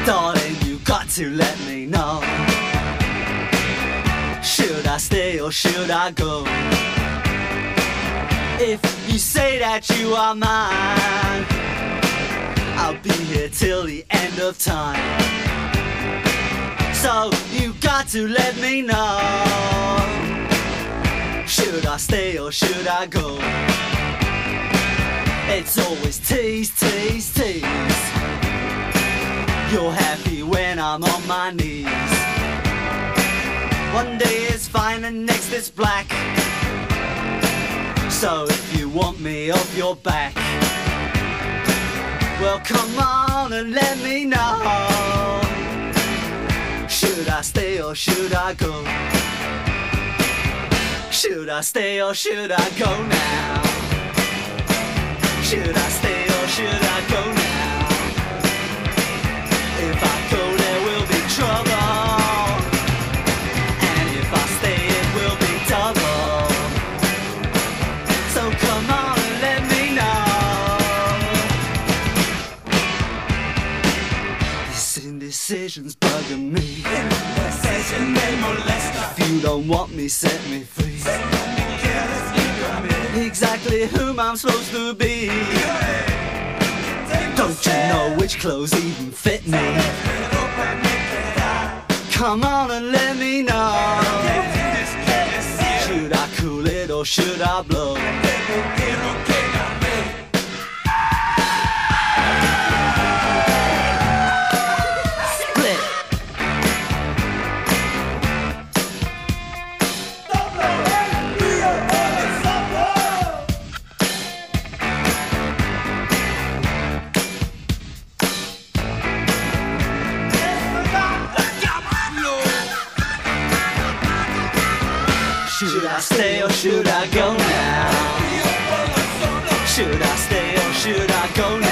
Darling, you got to let me know. Should I stay or should I go? If you say that you are mine, I'll be here till the end of time. So you got to let me know. Should I stay or should I go? It's always tease, tease, tease. You're happy when I'm on my knees. One day it's fine and next it's black. So if you want me off your back, well come on and let me know. Should I stay or should I go? Should I stay or should I go now? Should I stay or should I go now? If I go there will be trouble, and if I stay it will be double. So come on and let me know. This indecision's bugging me. Indecision me molesta. If you don't want me, set me free. Exactly whom I'm supposed to be. Don't you know which clothes even fit me? Come on and let me know. Should I cool it or should I blow? Should I stay or should I go now? Should I stay or should I go now?